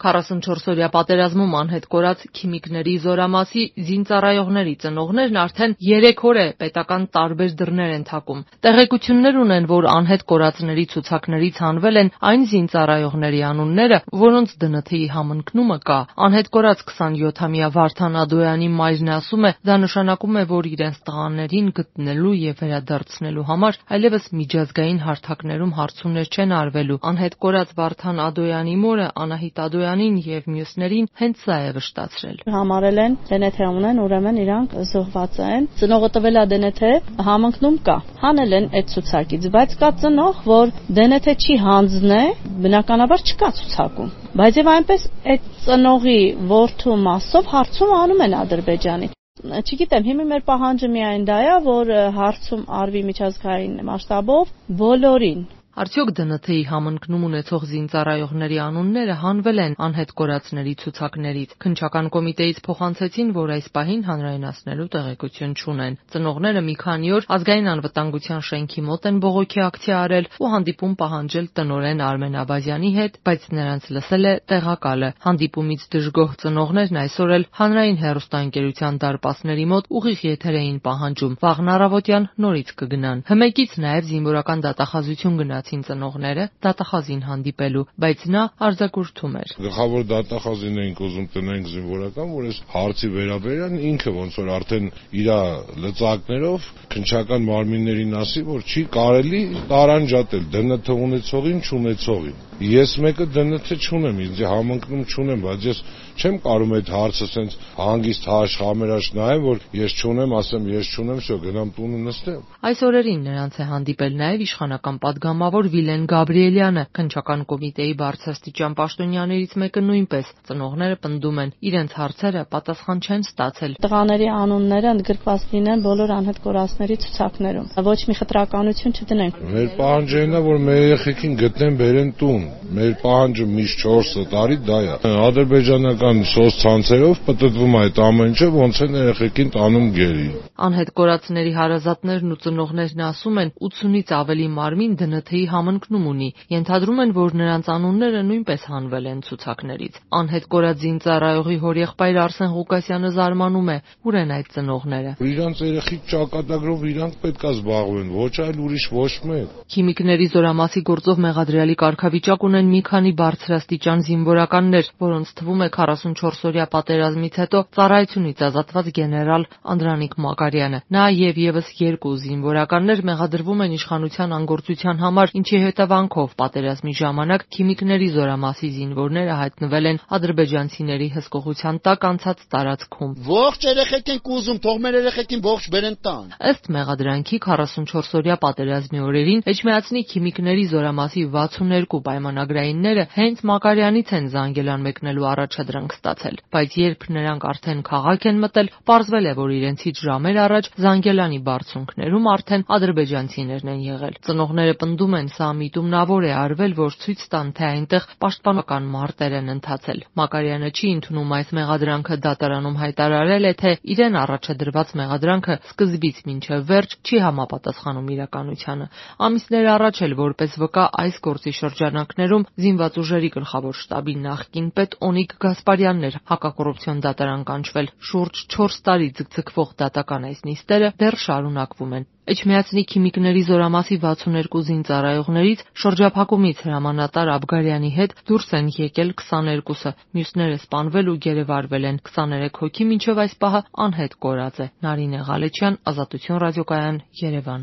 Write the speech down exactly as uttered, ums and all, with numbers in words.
քառասունչորս-օրյա պատերազմում անհետ կորած քիմիկների զորամասի զինծառայողների ծնողներն արդեն երեք օր է պետական տարբեր դռներ են թակում։ Տեղեկություններ ունեն, որ անհետ կորածների ցուցակներից հանվել են այն զինծառայողների անունները, որոնց դը են թեի համընկնումը կա։ Անհետ կորած քսանյոթամյա Վարդան Ադոյանի մայրն ասում է, դա նշանակում է, որ իրենց տղաներին գտնելու եւ վերադարձնելու համար այլևս միջազգային հարթակներում հարցումներ չեն արվելու։ Անհետ կորած Վարդան Ադոյանի մորը Անահիտ Ադոյանին եւ մյուսներին հենց սա է վշտացրել։ Համարել են դե են թե ունեն, ուրեմն իրանք զոհված են։ Ծնողը տվել է դե են թե, համընկնում կա։ Հանել են այդ ցուցակից, բայց կա ծնող, որ դե են թե չի հանձնե, բնականաբար չկա ցուցակում։ Բայց եւ այնպես այդ ծնողի որդու մասով հարցում անում են Ադրբեջանի։ Չգիտեմ, հիմա մեր պահանջը միայն դա է, որ հարցում արվի միջազգային մասշտաբով բոլորին։ Արդյոք դե են թեի համընկնում ունեցող զինծառայողների անունները հանվել են անհետ կորածների ցուցակներից։ Քննչական կոմիտեից փոխանցեցին, որ այս պահին հանրայնացնելու տեղեկություն չունեն։ Ծնողները մի քանի օր ազգային անվտանգության շենքի մոտ են բողոքի ակցիա արել ու հանդիպում պահանջել տնօրեն Արմեն Աբազյանի հետ, բայց նրանց լսել է տեղակալը։ Հանդիպումից դժգոհ ծնողներն այսօր էլ հանրային հեռուստաընկերության դարպասների մոտ ուղիղ եթեր էին պահանջում։ Վաղն առավոտյան նորից կգնան։ Հմեկից նաև զինվորական դատախազություն գնաց ծնողները դատախազին հանդիպելու, բայց նա արձակուրդում էր։ Գլխավոր դատախազին էինք ուզում տնենք զինվորական, որ այս հարցի վերաբերյալ ինքը ոնց որ արդեն իր լծակներով քննչական մարմիններին ասի, որ չի կարելի տարանջատել դե են թե ունեցողին չունեցողին։ Ես մեկը դե են թե չունեմ, ինձ համընկնում չունեմ, բայց ես չեմ կարող այդ հարցը սենց հանգիստ հաշ համերաշ նայեմ, որ ես չունեմ, ասեմ ես չունեմ, всё, գնամ տունը նստեմ։ Այս օրերին նրանց է հանդիպել նաև իշխանական падգամավոր Վիլեն Գաբրիելյանը, քննչական կոմիտեի բարձրաստիճան պաշտոնյաներից մեկը նույնպես։ Ծնողները պնդում են, իրենց հարցերը պատասխան չեն ստացել։ Տղաների անունները ընդգրկված լինեն բոլոր անհետ կորածների ցուցակներում։ Ոչ մի խտրականություն չդնենք։ Մեր պահանջը նա որ մեր երեխեքին գտնեն բերեն տուն։ Մեր պահանջը միշտ չորս տարի դա է։ Ադրբեջանական սոցցանցերով պատտվում է այդ ամեն ինչը, ոնց են երեխեքին տանում գերի։ Անհետ կորածների հարազատներն ու ծնողներն ասում են, ութսունից ավելի մարմին դե են թեի համընկնում ունի։ Ենթադրում են, որ նրանց անունները նույնպես հանվել են ցուցակներից։ Անհետ կորած զինծառայողի հորեղբայր Արսեն Ղուկասյանը զարմանում է, ուր են այդ ծնողները։ Իրանց երեխի ճակատագրով իրանք պետք է զբաղվեն, ոչ այլ ուրիշ ոչ մեկ։ Քիմիկների զորամասի գործով մեղադրյալի կարգավիճակ ունեն մի քանի բարձրաստիճան զինվորականներ, որոնց թվում է քառասունչորս-օրյա պատերազմից հետո ծառայությունից ազատված գեներալ Անդրանիկ Մակարյանը։ Նա եւ եւս երկու զինվորականներ մեղադրվում են իշխանության անգործության համար, ինչի հետևանքով պատերազմի ժամանակ քիմիկների զորամասի զինվորները հայտնվել են ադրբեջանցիների հսկողության տակ անցած տարածքում։ Ողջ երեխեք են կուզում, թող մեր երեխեքին ողջ բերեն տան։ Ըստ մեղադրանքի քառասունչորս-օրյա պատերազմի օրերին Էջմիածնի քիմիկների զորամասի վաթսուններկու պայմանագրայինները հենց Մակարյանից են Զանգելան մեկնելու առաջադրանք ստացել, բայց երբ նրանք արդեն քաղաք են մտել, պարզվել է, որ իրենցից ժամեր առաջ Զանգելանի բարձունքներում արդեն ադրբեջանցիներն են եղել։ Ծնողները պնդում են, սա միտումնավոր է արվել, որ ցույց տան, թե այնտեղ պաշտպանական մարտեր են ընթացել։ Մակարյանը չի ընդունում այս մեղադրանքը, դատարանում հայտարարել է, թե իրեն առաջադրված մեղադրանքը սկզբից մինչև վերջ չի համապատասխանում իրականությանը։ Ամիսներ առաջ էլ որպես վկա այս գործի շրջանակներում զինված ուժերի գլխավոր շտաբի նախկին պետ Օնիկ Գասպարյանն էր հակակոռուպցիոն դատարան կանչվել։ Շուրջ չորս տարի ձգձգվող դատական այս նիստերը դեռ շարունակվում են։ Էջմիածնի քիմիկների զորամասի վաթսուններկու զինծառայողներից շրջափակումից հրամանատար Աբգարյանի հետ դուրս են եկել քսաներկուսը, մյուսները սպանվել ու գերեվարվել են, քսաներեք հոգի մինչև այս պահը անհետ կորած է։ Նարինե Ղալեչյան, Ազատություն ռադիոկայան, Երևան։